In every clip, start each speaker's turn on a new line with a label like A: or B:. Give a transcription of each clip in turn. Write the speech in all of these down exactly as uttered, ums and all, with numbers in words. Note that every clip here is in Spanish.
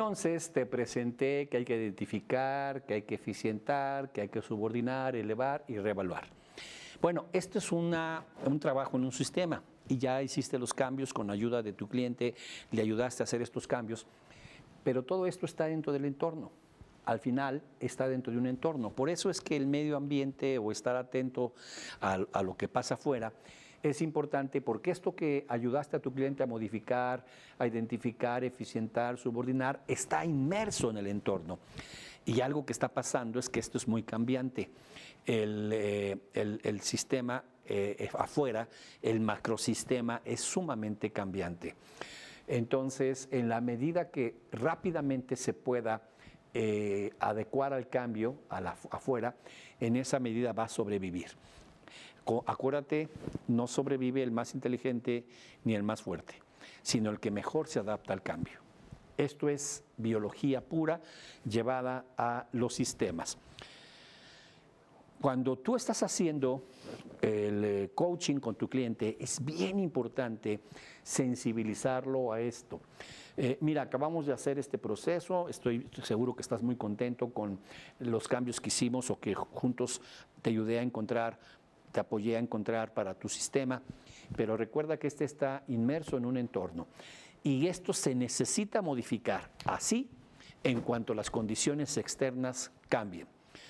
A: Entonces te presenté que hay que identificar, que hay que eficientar, que hay que subordinar, elevar y reevaluar. Bueno, esto es una, un trabajo en un sistema y ya hiciste los cambios con ayuda de tu cliente, le ayudaste a hacer estos cambios, pero todo esto está dentro del entorno. Al final está dentro de un entorno. Por eso es que el medio ambiente o estar atento a, a lo que pasa afuera es importante, porque esto que ayudaste a tu cliente a modificar, a identificar, eficientar, subordinar, está inmerso en el entorno. Y algo que está pasando es que esto es muy cambiante. El, eh, el, el sistema eh, afuera, el macrosistema, es sumamente cambiante. Entonces, en la medida que rápidamente se pueda eh, adecuar al cambio a la, afuera, en esa medida va a sobrevivir. Acuérdate, no sobrevive el más inteligente ni el más fuerte, sino el que mejor se adapta al cambio. Esto es biología pura llevada a los sistemas. Cuando tú estás haciendo el coaching con tu cliente, es bien importante sensibilizarlo a esto. Eh, mira, acabamos de hacer este proceso, estoy seguro que estás muy contento con los cambios que hicimos o que juntos te ayudé a encontrar, te apoyé a encontrar para tu sistema, pero recuerda que este está inmerso en un entorno y esto se necesita modificar así en cuanto las condiciones externas cambien.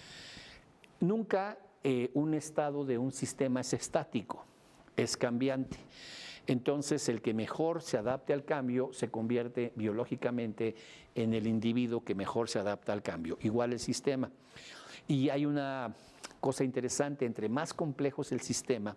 A: Nunca eh, un estado de un sistema es estático, es cambiante. Entonces, el que mejor se adapte al cambio se convierte biológicamente en el individuo que mejor se adapta al cambio. Igual el sistema. Y hay una cosa interesante, entre más complejo es el sistema,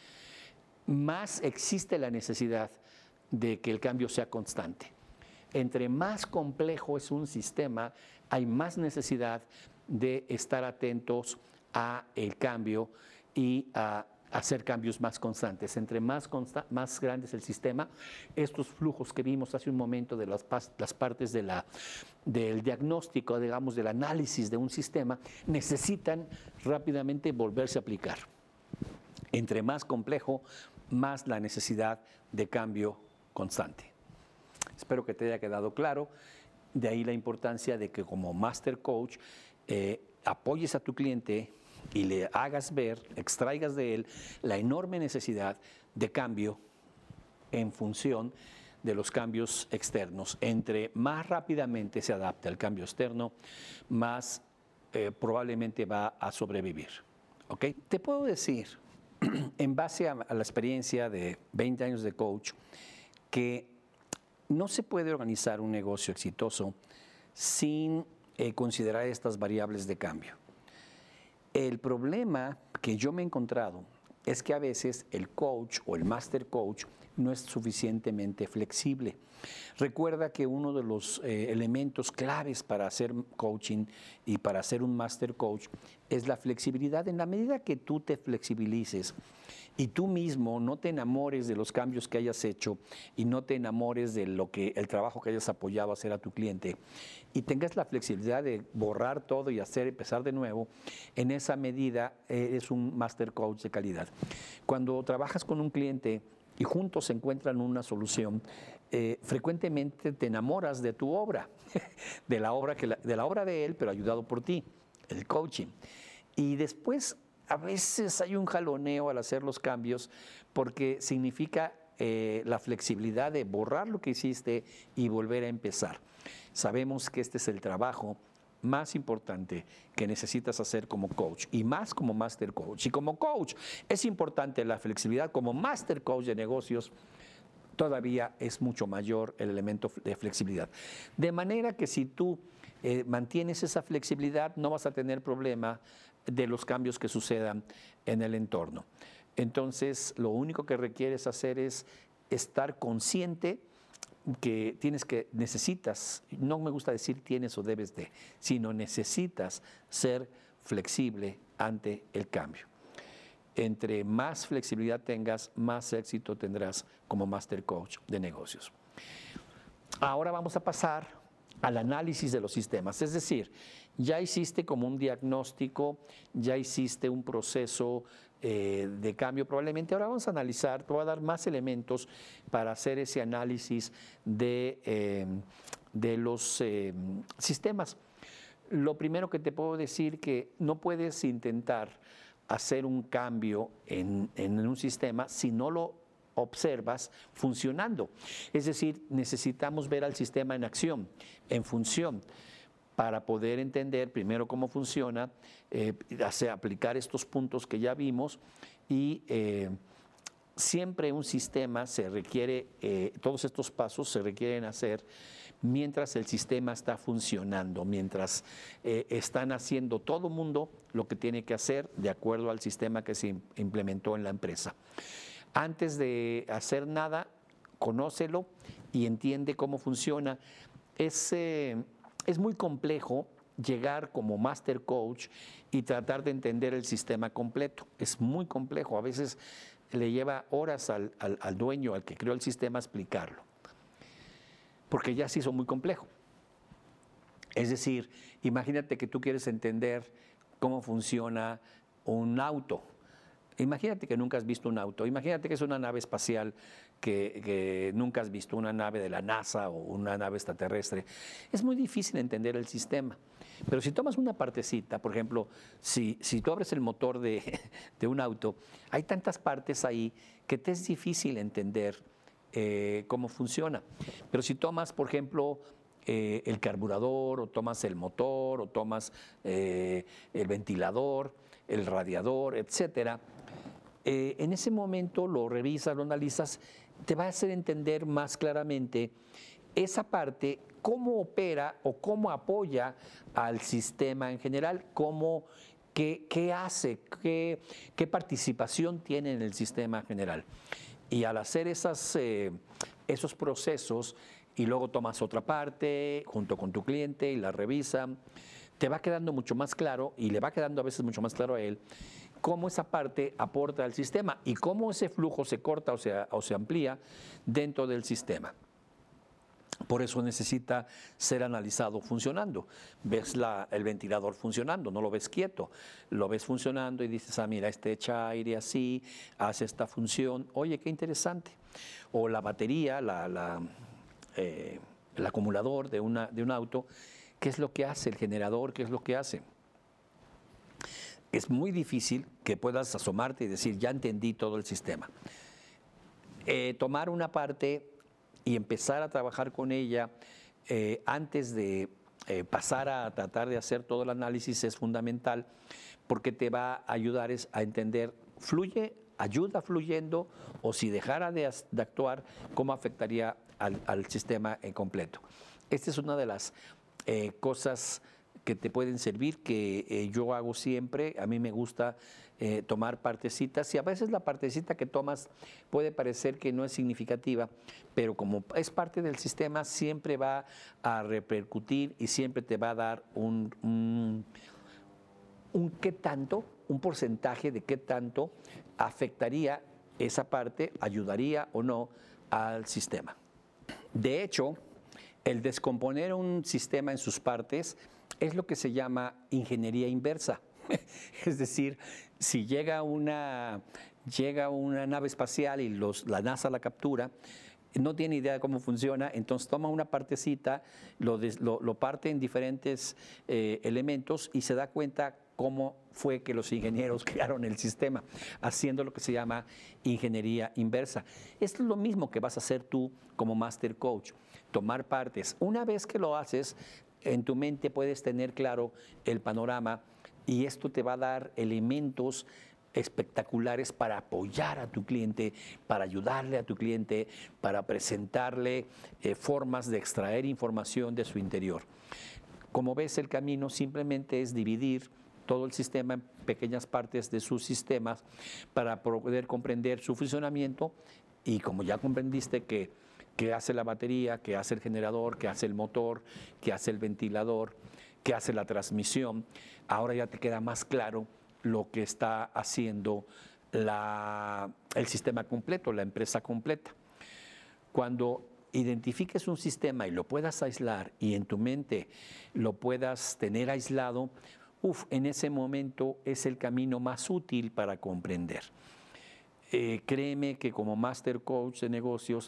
A: más existe la necesidad de que el cambio sea constante. Entre más complejo es un sistema, hay más necesidad de estar atentos a el cambio y a hacer cambios más constantes. Entre más, consta más grande es el sistema, estos flujos que vimos hace un momento de las, las partes de la, del diagnóstico, digamos, del análisis de un sistema, necesitan rápidamente volverse a aplicar. Entre más complejo, más la necesidad de cambio constante. Espero que te haya quedado claro. De ahí la importancia de que como Master Coach eh, apoyes a tu cliente y le hagas ver, extraigas de él la enorme necesidad de cambio en función de los cambios externos. Entre más rápidamente se adapte al cambio externo, más eh, probablemente va a sobrevivir. ¿Okay? Te puedo decir, en base a, a la experiencia de veinte años de coach, que no se puede organizar un negocio exitoso sin eh, considerar estas variables de cambio. El problema que yo me he encontrado es que a veces el coach o el master coach no es suficientemente flexible. Recuerda que uno de los eh, elementos claves para hacer coaching y para ser un master coach es la flexibilidad. En la medida que tú te flexibilices y tú mismo no te enamores de los cambios que hayas hecho y no te enamores de lo que el trabajo que hayas apoyado a hacer a tu cliente y tengas la flexibilidad de borrar todo y hacer empezar de nuevo, en esa medida eres un master coach de calidad. Cuando trabajas con un cliente y juntos encuentran una solución, eh, frecuentemente te enamoras de tu obra, de la obra, que la, de la obra de él, pero ayudado por ti, el coaching. Y después a veces hay un jaloneo al hacer los cambios porque significa eh, la flexibilidad de borrar lo que hiciste y volver a empezar. Sabemos que este es el trabajo más importante que necesitas hacer como coach y más como master coach. Y como coach es importante la flexibilidad, como master coach de negocios todavía es mucho mayor el elemento de flexibilidad. De manera que si tú eh, mantienes esa flexibilidad no vas a tener problema de los cambios que sucedan en el entorno. Entonces lo único que requieres hacer es estar consciente que tienes que, necesitas, no me gusta decir tienes o debes de, sino necesitas ser flexible ante el cambio. Entre más flexibilidad tengas, más éxito tendrás como Master Coach de negocios. Ahora vamos a pasar al análisis de los sistemas, es decir, ya hiciste como un diagnóstico, ya hiciste un proceso eh, de cambio probablemente. Ahora vamos a analizar, te voy a dar más elementos para hacer ese análisis de, eh, de los eh, sistemas. Lo primero que te puedo decir que no puedes intentar hacer un cambio en, en un sistema si no lo observas funcionando. Es decir, necesitamos ver al sistema en acción, en función, para poder entender primero cómo funciona, eh, hacer, aplicar estos puntos que ya vimos y eh, siempre un sistema se requiere, eh, todos estos pasos se requieren hacer mientras el sistema está funcionando, mientras eh, están haciendo todo el mundo lo que tiene que hacer de acuerdo al sistema que se implementó en la empresa. Antes de hacer nada, conócelo y entiende cómo funciona. Es, eh, es muy complejo llegar como master coach y tratar de entender el sistema completo. Es muy complejo. A veces le lleva horas al, al, al dueño, al que creó el sistema, explicarlo, porque ya se hizo muy complejo. Es decir, imagínate que tú quieres entender cómo funciona un auto. Imagínate que nunca has visto un auto, imagínate que es una nave espacial que, que nunca has visto, una nave de la NASA o una nave extraterrestre. Es muy difícil entender el sistema, pero si tomas una partecita, por ejemplo, si, si tú abres el motor de, de un auto, hay tantas partes ahí que te es difícil entender eh, cómo funciona. Pero si tomas, por ejemplo, eh, el carburador, o tomas el motor, o tomas eh, el ventilador, el radiador, etcétera, Eh, en ese momento lo revisas, lo analizas, te va a hacer entender más claramente esa parte, cómo opera o cómo apoya al sistema en general, cómo, qué, qué hace, qué, qué participación tiene en el sistema en general. Y al hacer esas, eh, esos procesos y luego tomas otra parte junto con tu cliente y la revisa, te va quedando mucho más claro y le va quedando a veces mucho más claro a él cómo esa parte aporta al sistema y cómo ese flujo se corta o se, o se amplía dentro del sistema. Por eso necesita ser analizado funcionando. Ves la, el ventilador funcionando, no lo ves quieto, lo ves funcionando y dices, ah, mira, este echa aire así, hace esta función, oye, qué interesante. O la batería, la, la, eh, el acumulador de, una, de un auto, ¿qué es lo que hace? El generador, ¿qué es lo que hace? Es muy difícil que puedas asomarte y decir, ya entendí todo el sistema. Eh, tomar una parte y empezar a trabajar con ella eh, antes de eh, pasar a tratar de hacer todo el análisis es fundamental, porque te va a ayudar es a entender, fluye, ayuda fluyendo, o si dejara de, de actuar, cómo afectaría al, al sistema en completo. Esta es una de las eh, cosas que te pueden servir, que eh, yo hago siempre. A mí me gusta eh, tomar partecitas, y a veces la partecita que tomas puede parecer que no es significativa, pero como es parte del sistema, siempre va a repercutir y siempre te va a dar un, un, un qué tanto, un porcentaje de qué tanto afectaría esa parte, ayudaría o no al sistema. De hecho, el descomponer un sistema en sus partes es lo que se llama ingeniería inversa. Es decir, si llega una, llega una nave espacial y los, la NASA la captura, no tiene idea de cómo funciona, entonces toma una partecita, lo, des, lo, lo parte en diferentes eh, elementos y se da cuenta cómo fue que los ingenieros crearon el sistema, haciendo lo que se llama ingeniería inversa. Esto es lo mismo que vas a hacer tú como Master Coach, tomar partes. Una vez que lo haces, en tu mente puedes tener claro el panorama, y esto te va a dar elementos espectaculares para apoyar a tu cliente, para ayudarle a tu cliente, para presentarle eh, formas de extraer información de su interior. Como ves, el camino simplemente es dividir todo el sistema en pequeñas partes de sus sistemas para poder comprender su funcionamiento, y como ya comprendiste que, que hace la batería, que hace el generador, que hace el motor, que hace el ventilador, que hace la transmisión, ahora ya te queda más claro lo que está haciendo la, el sistema completo, la empresa completa. Cuando identifiques un sistema y lo puedas aislar y en tu mente lo puedas tener aislado, uf, en ese momento es el camino más útil para comprender. Eh, créeme que como Master Coach de negocios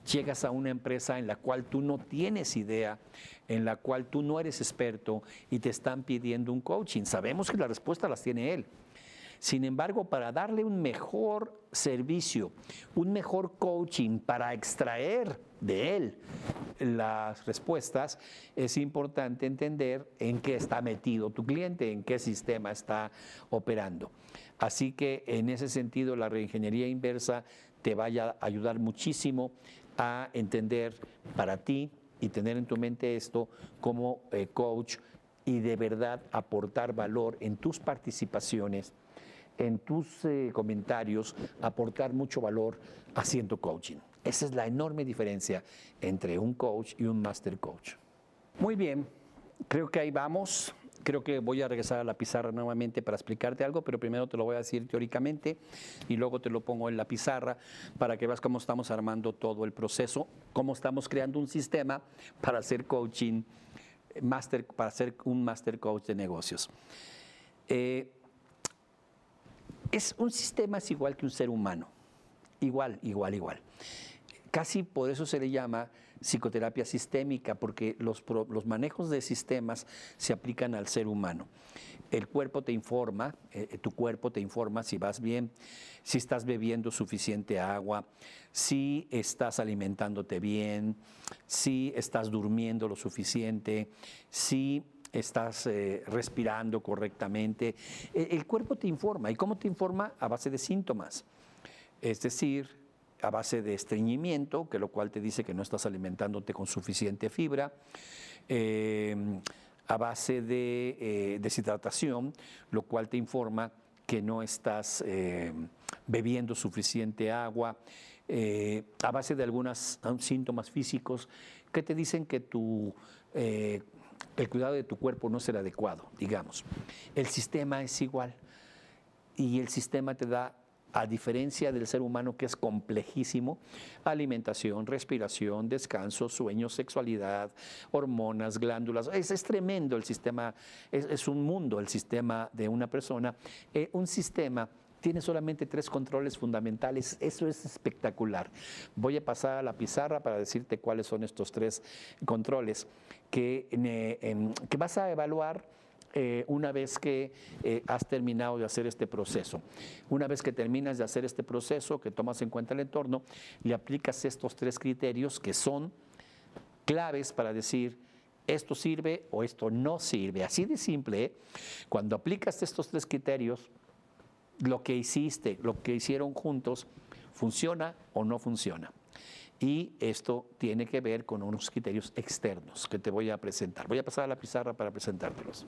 A: llegas a una empresa en la cual tú no tienes idea, en la cual tú no eres experto y te están pidiendo un coaching. Sabemos que la respuesta las tiene él. Sin embargo, para darle un mejor servicio, un mejor coaching para extraer de él las respuestas, es importante entender en qué está metido tu cliente, en qué sistema está operando. Así que en ese sentido la reingeniería inversa te vaya a ayudar muchísimo a entender para ti y tener en tu mente esto como eh, coach y de verdad aportar valor en tus participaciones, en tus eh, comentarios, aportar mucho valor haciendo coaching. Esa es la enorme diferencia entre un coach y un master coach. Muy bien, creo que ahí vamos. Creo que voy a regresar a la pizarra nuevamente para explicarte algo, pero primero te lo voy a decir teóricamente y luego te lo pongo en la pizarra para que veas cómo estamos armando todo el proceso, cómo estamos creando un sistema para hacer coaching, master, para ser un master coach de negocios. Eh, es un sistema es igual que un ser humano, igual, igual, igual. Casi por eso se le llama psicoterapia sistémica, porque los, los manejos de sistemas se aplican al ser humano. El cuerpo te informa, eh, tu cuerpo te informa si vas bien, si estás bebiendo suficiente agua, si estás alimentándote bien, si estás durmiendo lo suficiente, si estás eh, respirando correctamente. El, el cuerpo te informa. ¿Y cómo te informa? A base de síntomas. Es decir, a base de estreñimiento, que lo cual te dice que no estás alimentándote con suficiente fibra, eh, a base de eh, deshidratación, lo cual te informa que no estás eh, bebiendo suficiente agua, eh, a base de algunos síntomas físicos que te dicen que tu, eh, el cuidado de tu cuerpo no es el adecuado, digamos. El sistema es igual y el sistema te da, a diferencia del ser humano que es complejísimo, alimentación, respiración, descanso, sueño, sexualidad, hormonas, glándulas, es, es tremendo el sistema, es, es un mundo el sistema de una persona. Eh, un sistema tiene solamente tres controles fundamentales, eso es espectacular. Voy a pasar a la pizarra para decirte cuáles son estos tres controles que, eh, que vas a evaluar Eh, una vez que eh, has terminado de hacer este proceso. Una vez que terminas de hacer este proceso, que tomas en cuenta el entorno, le aplicas estos tres criterios que son claves para decir esto sirve o esto no sirve. Así de simple, ¿eh? Cuando aplicas estos tres criterios, lo que hiciste, lo que hicieron juntos, funciona o no funciona. Y esto tiene que ver con unos criterios externos que te voy a presentar. Voy a pasar a la pizarra para presentártelos.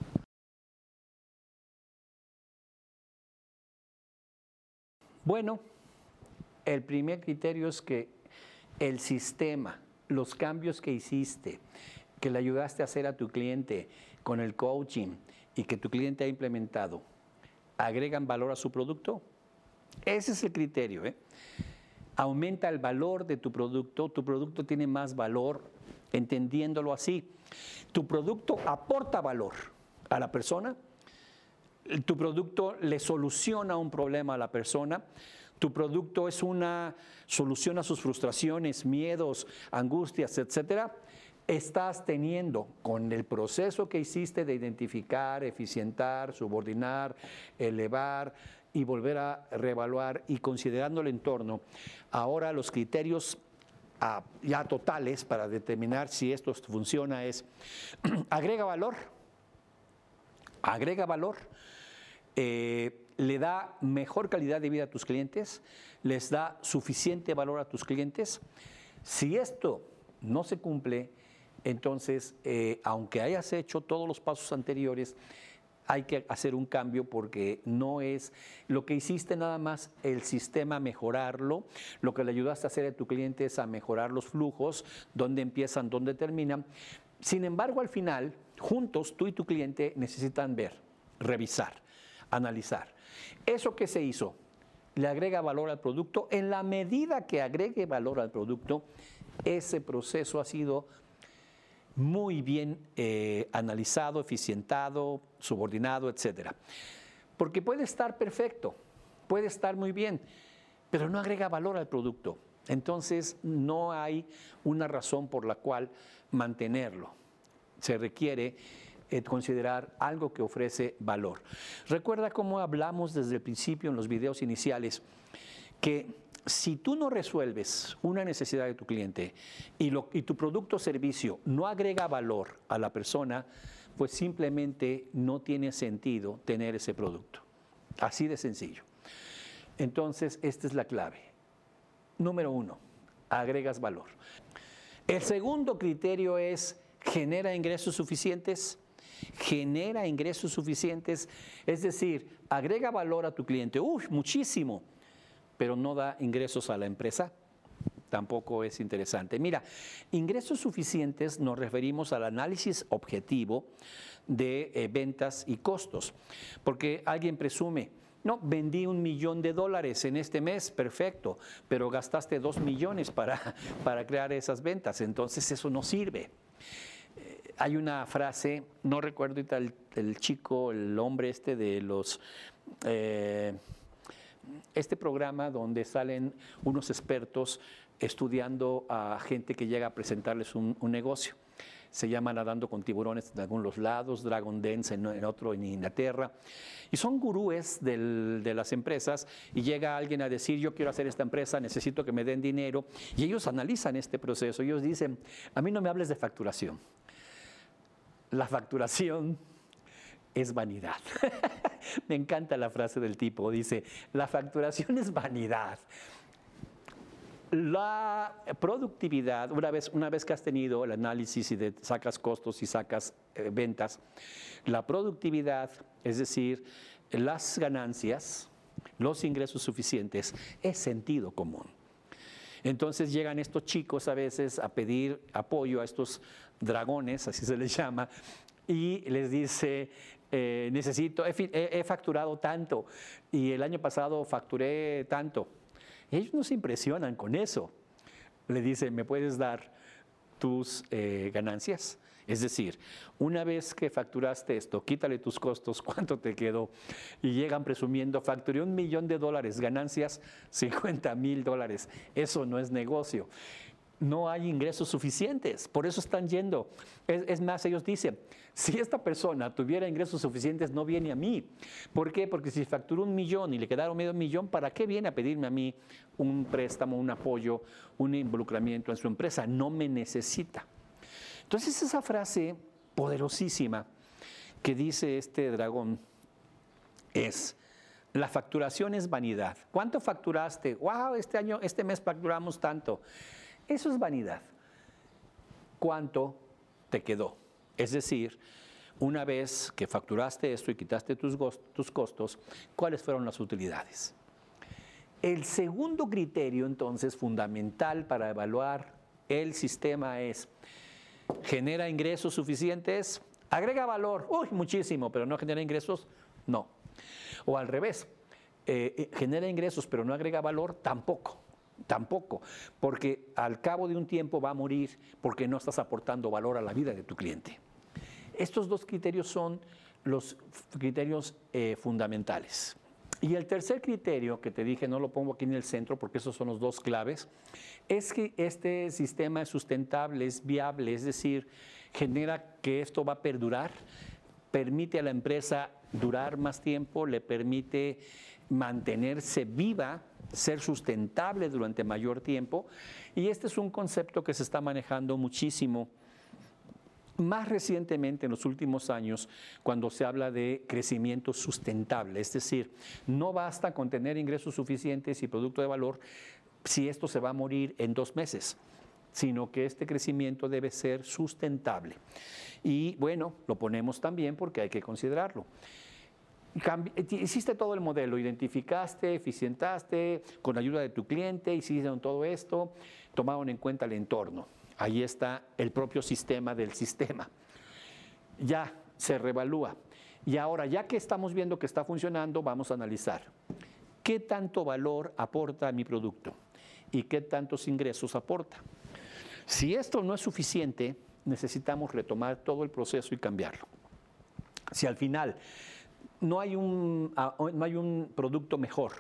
A: Bueno, el primer criterio es que el sistema, los cambios que hiciste, que le ayudaste a hacer a tu cliente con el coaching y que tu cliente ha implementado, ¿agregan valor a su producto? Ese es el criterio, ¿eh? Aumenta el valor de tu producto, tu producto tiene más valor, entendiéndolo así. Tu producto aporta valor a la persona. Tu producto le soluciona un problema a la persona, tu producto es una solución a sus frustraciones, miedos, angustias, etcétera. Estás teniendo con el proceso que hiciste de identificar, eficientar, subordinar, elevar y volver a reevaluar y considerando el entorno, ahora los criterios ah, ya totales para determinar si esto funciona es, agrega valor, agrega valor. Eh, le da mejor calidad de vida a tus clientes, les da suficiente valor a tus clientes. Si esto no se cumple, entonces, eh, aunque hayas hecho todos los pasos anteriores, hay que hacer un cambio porque no es lo que hiciste nada más el sistema mejorarlo, lo que le ayudaste a hacer a tu cliente es a mejorar los flujos, dónde empiezan, dónde terminan. Sin embargo, al final, juntos, tú y tu cliente necesitan ver, revisar, analizar. ¿Eso que se hizo le agrega valor al producto? En la medida que agregue valor al producto, ese proceso ha sido muy bien eh, analizado, eficientado, subordinado, etcétera. Porque puede estar perfecto, puede estar muy bien, pero no agrega valor al producto. Entonces, no hay una razón por la cual mantenerlo. Se requiere eh, considerar algo que ofrece valor. Recuerda cómo hablamos desde el principio en los videos iniciales, que si tú no resuelves una necesidad de tu cliente y, lo, y tu producto o servicio no agrega valor a la persona, pues simplemente no tiene sentido tener ese producto. Así de sencillo. Entonces, esta es la clave. Número uno, agregas valor. El segundo criterio es, ¿genera ingresos suficientes? Genera ingresos suficientes, es decir, agrega valor a tu cliente. ¡Uy, muchísimo! Pero no da ingresos a la empresa. Tampoco es interesante. Mira, ingresos suficientes nos referimos al análisis objetivo de eh, ventas y costos. Porque alguien presume, no, vendí un millón de dólares en este mes, perfecto, pero gastaste dos millones para, para crear esas ventas, entonces eso no sirve. Eh, hay una frase, no recuerdo ahorita el, el chico, el hombre este de los... Eh, este programa donde salen unos expertos estudiando a gente que llega a presentarles un, un negocio. Se llama Nadando con tiburones en algunos lados, Dragon Dance en, en otro en Inglaterra. Y son gurúes del, de las empresas y llega alguien a decir, yo quiero hacer esta empresa, necesito que me den dinero. Y ellos analizan este proceso. Ellos dicen, a mí no me hables de facturación. La facturación es vanidad. Me encanta la frase del tipo, dice, la facturación es vanidad. La productividad, una vez, una vez que has tenido el análisis y de, sacas costos y sacas eh, ventas, la productividad, es decir, las ganancias, los ingresos suficientes, es sentido común. Entonces llegan estos chicos a veces a pedir apoyo a estos dragones, así se les llama, y les dice, eh, necesito, he, he, he facturado tanto y el año pasado facturé tanto. Ellos no se impresionan con eso. Le dicen, ¿me puedes dar tus eh, ganancias? Es decir, una vez que facturaste esto, quítale tus costos, ¿cuánto te quedó? Y llegan presumiendo, facturé un millón de dólares, ganancias cincuenta mil dólares. Eso no es negocio. No hay ingresos suficientes, por eso están yendo. Es, es más, ellos dicen, si esta persona tuviera ingresos suficientes, no viene a mí. ¿Por qué? Porque si facturó un millón y le quedaron medio millón, ¿para qué viene a pedirme a mí un préstamo, un apoyo, un involucramiento en su empresa? No me necesita. Entonces esa frase poderosísima que dice este dragón es, la facturación es vanidad. ¿Cuánto facturaste? ¡Wow! Este año, este mes facturamos tanto. Eso es vanidad. ¿Cuánto te quedó? Es decir, una vez que facturaste esto y quitaste tus, tus costos, ¿cuáles fueron las utilidades? El segundo criterio, entonces, fundamental para evaluar el sistema es, ¿genera ingresos suficientes? ¿Agrega valor? Uy, muchísimo, pero no genera ingresos, no. O al revés, eh, genera ingresos, pero no agrega valor, tampoco. Tampoco, porque al cabo de un tiempo va a morir porque no estás aportando valor a la vida de tu cliente. Estos dos criterios son los criterios eh, fundamentales. Y el tercer criterio, que te dije, no lo pongo aquí en el centro porque esos son los dos claves, es que este sistema es sustentable, es viable, es decir, genera que esto va a perdurar, permite a la empresa durar más tiempo, le permite mantenerse viva, ser sustentable durante mayor tiempo, y este es un concepto que se está manejando muchísimo más recientemente en los últimos años cuando se habla de crecimiento sustentable, es decir, no basta con tener ingresos suficientes y producto de valor si esto se va a morir en dos meses, sino que este crecimiento debe ser sustentable. Y bueno, lo ponemos también porque hay que considerarlo. Hiciste todo el modelo, identificaste, eficientaste, con la ayuda de tu cliente, hicieron todo esto, tomaron en cuenta el entorno. Ahí está el propio sistema del sistema. Ya se reevalúa. Y ahora, ya que estamos viendo que está funcionando, vamos a analizar qué tanto valor aporta a mi producto y qué tantos ingresos aporta. Si esto no es suficiente, necesitamos retomar todo el proceso y cambiarlo. Si al final no hay un, no hay un producto mejor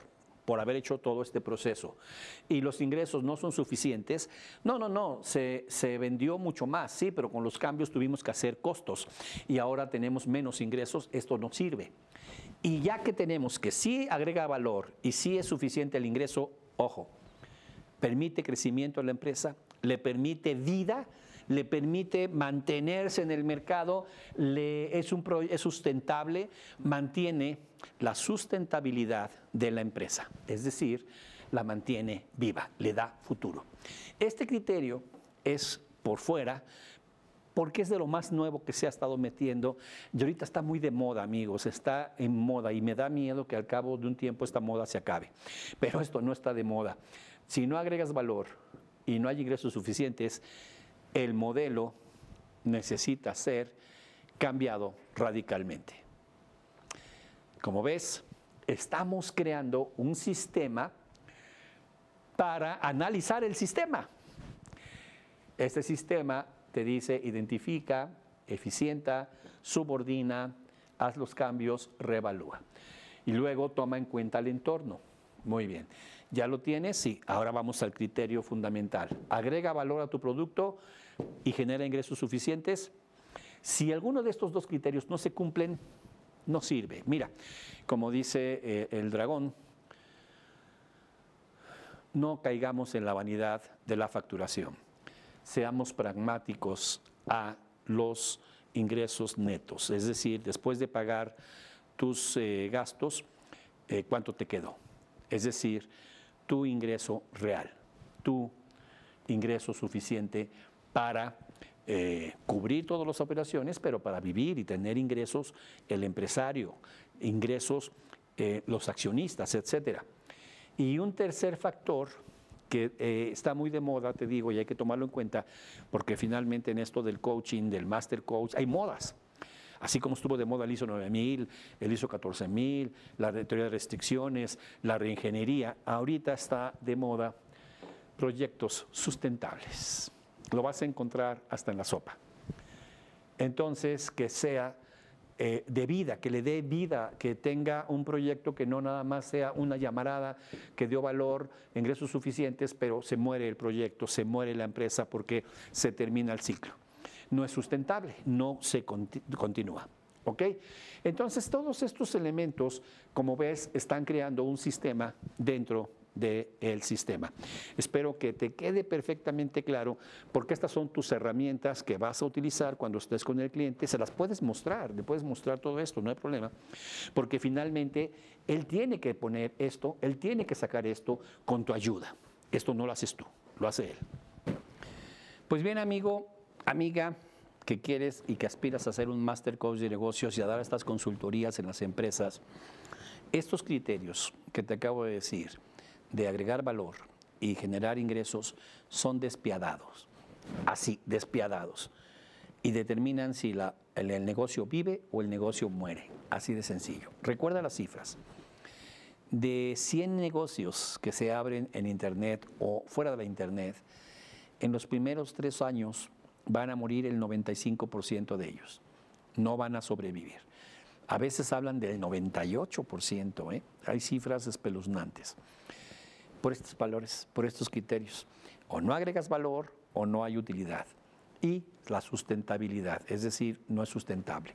A: por haber hecho todo este proceso. Y los ingresos no son suficientes. No, no, no, se, se vendió mucho más, sí, pero con los cambios tuvimos que hacer costos y ahora tenemos menos ingresos, esto no sirve. Y ya que tenemos que sí agrega valor y sí es suficiente el ingreso, ojo, permite crecimiento a la empresa, le permite vida, le permite mantenerse en el mercado, le, es, un, es sustentable, mantiene la sustentabilidad de la empresa, es decir, la mantiene viva, le da futuro. Este criterio es por fuera, porque es de lo más nuevo que se ha estado metiendo y ahorita está muy de moda, amigos, está en moda y me da miedo que al cabo de un tiempo esta moda se acabe, pero esto no está de moda. Si no agregas valor y no hay ingresos suficientes, el modelo necesita ser cambiado radicalmente. Como ves, estamos creando un sistema para analizar el sistema. Este sistema te dice, identifica, eficienta, subordina, haz los cambios, reevalúa. Y luego toma en cuenta el entorno. Muy bien. ¿Ya lo tienes? Sí. Ahora vamos al criterio fundamental. Agrega valor a tu producto y genera ingresos suficientes. Si alguno de estos dos criterios no se cumplen, no sirve. Mira, como dice eh, el dragón, no caigamos en la vanidad de la facturación. Seamos pragmáticos a los ingresos netos. Es decir, después de pagar tus eh, gastos, eh, ¿cuánto te quedó? Es decir, tu ingreso real, tu ingreso suficiente para eh, cubrir todas las operaciones, pero para vivir y tener ingresos el empresario, ingresos eh, los accionistas, etcétera. Y un tercer factor que eh, está muy de moda, te digo, y hay que tomarlo en cuenta, porque finalmente en esto del coaching, del master coach, hay modas. Así como estuvo de moda el ISO nueve mil, el ISO catorce mil, la teoría de restricciones, la reingeniería, ahorita está de moda proyectos sustentables. Lo vas a encontrar hasta en la sopa. Entonces, que sea eh, de vida, que le dé vida, que tenga un proyecto que no nada más sea una llamarada que dio valor, ingresos suficientes, pero se muere el proyecto, se muere la empresa porque se termina el ciclo. No es sustentable, no se continúa. ¿Ok? Entonces, todos estos elementos, como ves, están creando un sistema dentro del sistema. Espero que te quede perfectamente claro, porque estas son tus herramientas que vas a utilizar cuando estés con el cliente. Se las puedes mostrar, le puedes mostrar todo esto, no hay problema, porque finalmente él tiene que poner esto, él tiene que sacar esto con tu ayuda. Esto no lo haces tú, lo hace él. Pues bien, amigo, amiga, que quieres y que aspiras a ser un Master Coach de negocios y a dar estas consultorías en las empresas, estos criterios que te acabo de decir, de agregar valor y generar ingresos, son despiadados, así, despiadados, y determinan si la, el, el negocio vive o el negocio muere, así de sencillo. Recuerda las cifras. De cien negocios que se abren en Internet o fuera de la Internet, en los primeros tres años van a morir el noventa y cinco por ciento de ellos. No van a sobrevivir. A veces hablan del noventa y ocho por ciento, ¿eh? Hay cifras espeluznantes. Por estos valores, por estos criterios. O no agregas valor o no hay utilidad. Y la sustentabilidad, es decir, no es sustentable.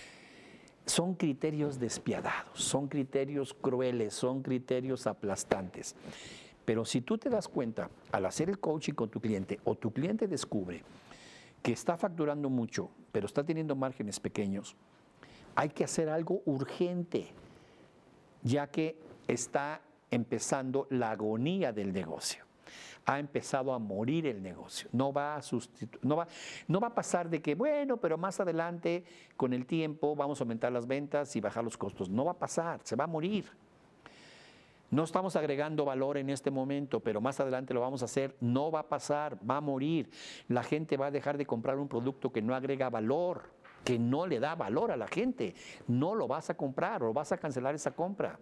A: Son criterios despiadados, son criterios crueles, son criterios aplastantes. Pero si tú te das cuenta, al hacer el coaching con tu cliente, o tu cliente descubre que está facturando mucho, pero está teniendo márgenes pequeños, hay que hacer algo urgente, ya que está empezando la agonía del negocio. Ha empezado a morir el negocio. No va a sustitu- no va, no va a pasar de que, bueno, pero más adelante, con el tiempo, vamos a aumentar las ventas y bajar los costos. No va a pasar, se va a morir. No estamos agregando valor en este momento, pero más adelante lo vamos a hacer. No va a pasar, va a morir. La gente va a dejar de comprar un producto que no agrega valor, que no le da valor a la gente. No lo vas a comprar o vas a cancelar esa compra.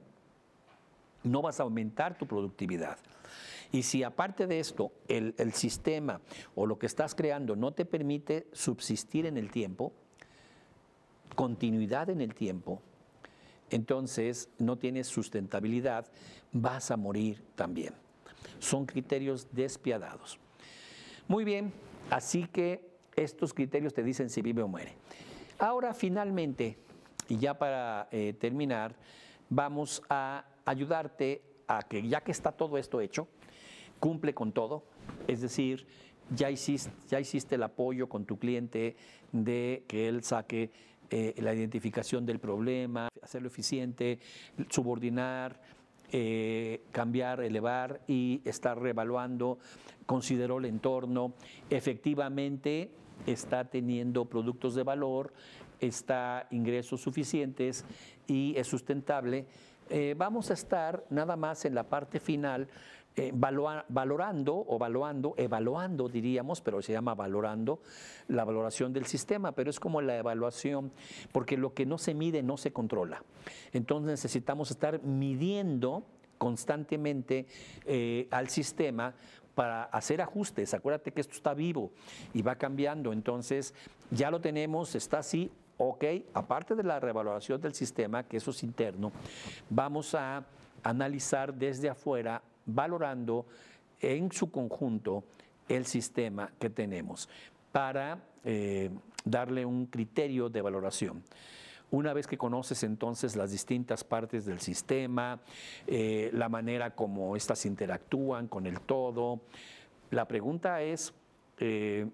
A: No vas a aumentar tu productividad. Y si aparte de esto, el, el sistema o lo que estás creando no te permite subsistir en el tiempo, continuidad en el tiempo, entonces no tienes sustentabilidad, vas a morir también. Son criterios despiadados. Muy bien, así que estos criterios te dicen si vive o muere. Ahora, finalmente, y ya para eh, terminar, vamos a ayudarte a que, ya que está todo esto hecho, cumple con todo, es decir, ya hiciste, ya hiciste el apoyo con tu cliente de que él saque eh, la identificación del problema, hacerlo eficiente, subordinar, eh, cambiar, elevar y estar reevaluando, consideró el entorno, efectivamente está teniendo productos de valor, está ingresos suficientes y es sustentable. Eh, vamos a estar nada más en la parte final eh, valua, valorando o evaluando, evaluando diríamos, pero se llama valorando, la valoración del sistema, pero es como la evaluación, porque lo que no se mide no se controla. Entonces necesitamos estar midiendo constantemente eh, al sistema para hacer ajustes. Acuérdate que esto está vivo y va cambiando, entonces ya lo tenemos, está así. Ok, aparte de la reevaluación del sistema, que eso es interno, vamos a analizar desde afuera, valorando en su conjunto el sistema que tenemos para eh, darle un criterio de valoración. Una vez que conoces entonces las distintas partes del sistema, eh, la manera como éstas interactúan con el todo, la pregunta es, eh,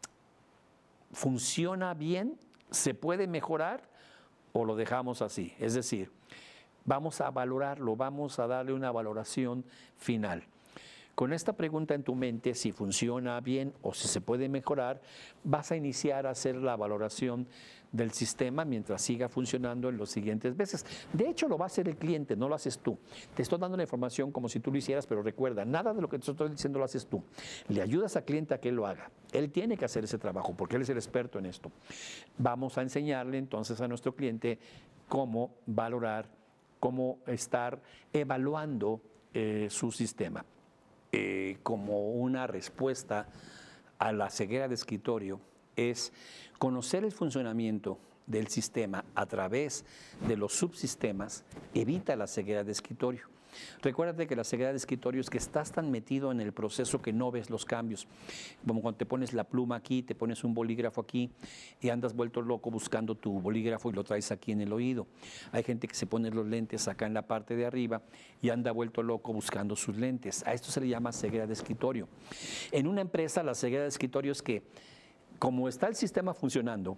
A: ¿funciona bien? ¿Se puede mejorar o lo dejamos así? Es decir, vamos a valorarlo, vamos a darle una valoración final. Con esta pregunta en tu mente, si funciona bien o si se puede mejorar, vas a iniciar a hacer la valoración del sistema mientras siga funcionando en los siguientes meses. De hecho, lo va a hacer el cliente, no lo haces tú. Te estoy dando la información como si tú lo hicieras, pero recuerda, nada de lo que te estoy diciendo lo haces tú. Le ayudas al cliente a que él lo haga. Él tiene que hacer ese trabajo porque él es el experto en esto. Vamos a enseñarle entonces a nuestro cliente cómo valorar, cómo estar evaluando eh, su sistema. Eh, como una respuesta a la ceguera de escritorio es conocer el funcionamiento del sistema a través de los subsistemas, evita la ceguera de escritorio. Recuérdate que la ceguera de escritorio es que estás tan metido en el proceso que no ves los cambios. Como cuando te pones la pluma aquí, te pones un bolígrafo aquí y andas vuelto loco buscando tu bolígrafo y lo traes aquí en el oído. Hay gente que se pone los lentes acá en la parte de arriba y anda vuelto loco buscando sus lentes. A esto se le llama ceguera de escritorio. En una empresa, la ceguera de escritorio es que, como está el sistema funcionando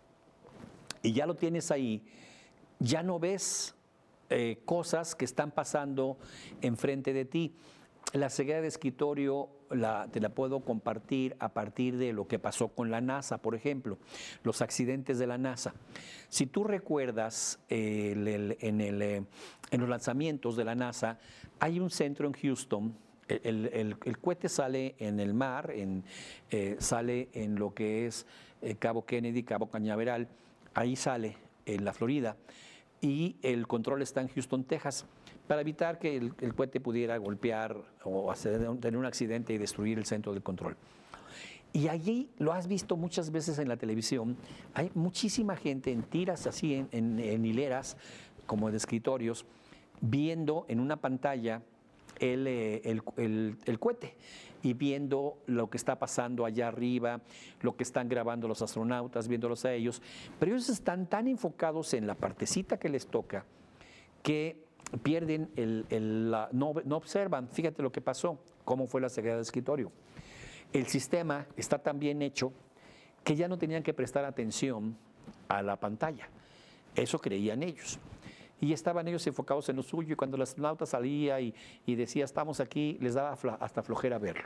A: y ya lo tienes ahí, ya no ves Eh, cosas que están pasando enfrente de ti. La ceguera de escritorio la, te la puedo compartir a partir de lo que pasó con la NASA, por ejemplo, los accidentes de la NASA. Si tú recuerdas, eh, el, el, en, el, eh, en los lanzamientos de la NASA, hay un centro en Houston. El, el, el cohete sale en el mar, en, eh, sale en lo que es eh, Cabo Kennedy, Cabo Cañaveral, ahí sale en la Florida. Y el control está en Houston, Texas, para evitar que el, el cohete pudiera golpear o hacer, tener un accidente y destruir el centro del control. Y allí lo has visto muchas veces en la televisión, hay muchísima gente en tiras así, en, en, en hileras, como de escritorios, viendo en una pantalla el, el, el, el cohete y viendo lo que está pasando allá arriba, lo que están grabando los astronautas, viéndolos a ellos, pero ellos están tan enfocados en la partecita que les toca que pierden, el, el, la, no, no observan, fíjate lo que pasó, cómo fue la ceguera de escritorio. El sistema está tan bien hecho que ya no tenían que prestar atención a la pantalla, eso creían ellos. Y estaban ellos enfocados en lo suyo y cuando el astronauta salía y, y decía estamos aquí, les daba hasta flojera verlo.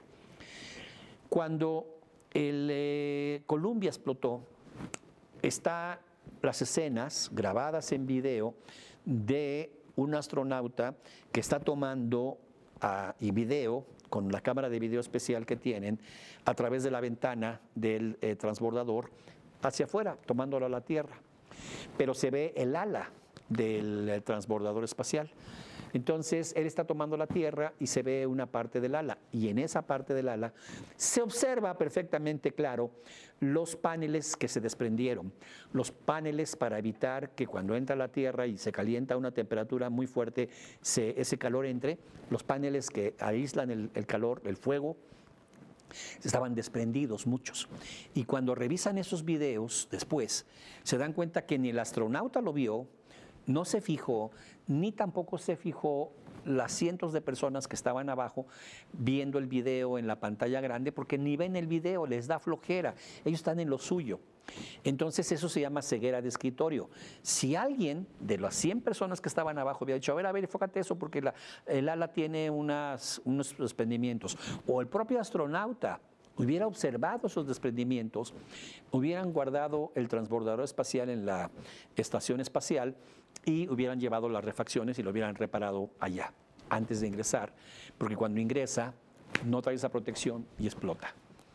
A: Cuando el eh, Columbia explotó, están las escenas grabadas en video de un astronauta que está tomando uh, y video con la cámara de video especial que tienen a través de la ventana del eh, transbordador hacia afuera, tomándolo a la Tierra. Pero se ve el ala del transbordador espacial. Entonces, él está tomando la tierra y se ve una parte del ala. Y en esa parte del ala se observa perfectamente claro los paneles que se desprendieron. Los paneles para evitar que cuando entra la tierra y se calienta a una temperatura muy fuerte, se, ese calor entre. Los paneles que aíslan el, el calor, el fuego, estaban desprendidos muchos. Y cuando revisan esos videos después, se dan cuenta que ni el astronauta lo vio, no se fijó, ni tampoco se fijó las cientos de personas que estaban abajo viendo el video en la pantalla grande, porque ni ven el video, les da flojera, ellos están en lo suyo. Entonces eso se llama ceguera de escritorio. Si alguien de las cien personas que estaban abajo había dicho, a ver, a ver, enfócate eso porque la, el ala tiene unas, unos desprendimientos, o el propio astronauta hubiera observado esos desprendimientos, hubieran guardado el transbordador espacial en la estación espacial y hubieran llevado las refacciones y lo hubieran reparado allá antes de ingresar, porque cuando ingresa no trae esa protección y explota.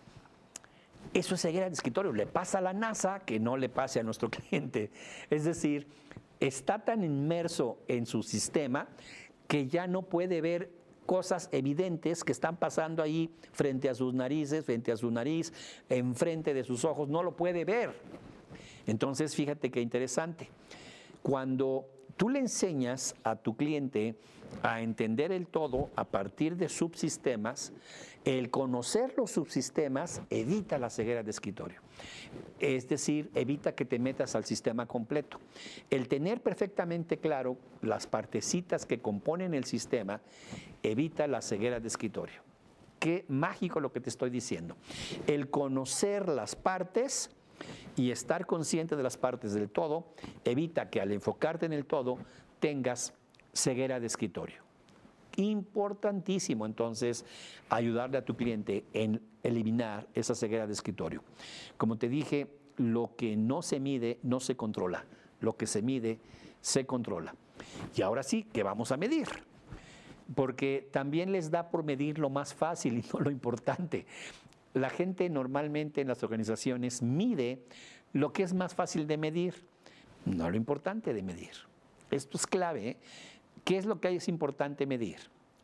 A: Eso es ceguera de escritorio. Le pasa a la NASA que no le pase a nuestro cliente. Es decir, está tan inmerso en su sistema que ya no puede ver cosas evidentes que están pasando ahí frente a sus narices, frente a su nariz, enfrente de sus ojos. No lo puede ver. Entonces, fíjate qué interesante. Cuando tú le enseñas a tu cliente a entender el todo a partir de subsistemas, el conocer los subsistemas evita la ceguera de escritorio. Es decir, evita que te metas al sistema completo. El tener perfectamente claro las partecitas que componen el sistema evita la ceguera de escritorio. Qué mágico lo que te estoy diciendo. El conocer las partes y estar consciente de las partes del todo evita que al enfocarte en el todo tengas ceguera de escritorio. Importantísimo entonces ayudarle a tu cliente en eliminar esa ceguera de escritorio. Como te dije, lo que no se mide no se controla, lo que se mide se controla. Y ahora sí, ¿qué vamos a medir? Porque también les da por medir lo más fácil y no lo importante. La gente normalmente en las organizaciones mide lo que es más fácil de medir, no lo importante de medir. Esto es clave, ¿eh? ¿Qué es lo que es importante medir?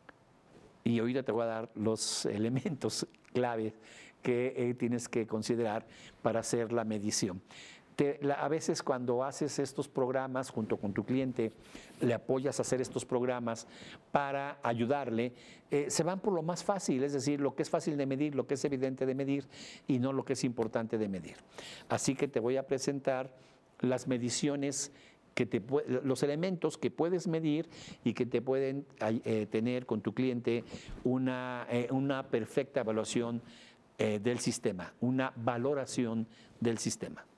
A: Y ahorita te voy a dar los elementos clave que eh, tienes que considerar para hacer la medición. Te, la, a veces cuando haces estos programas junto con tu cliente, le apoyas a hacer estos programas para ayudarle, eh, se van por lo más fácil, es decir, lo que es fácil de medir, lo que es evidente de medir y no lo que es importante de medir. Así que te voy a presentar las mediciones que te, los elementos que puedes medir y que te pueden eh, tener con tu cliente una, eh, una perfecta evaluación eh, del sistema, una valoración del sistema.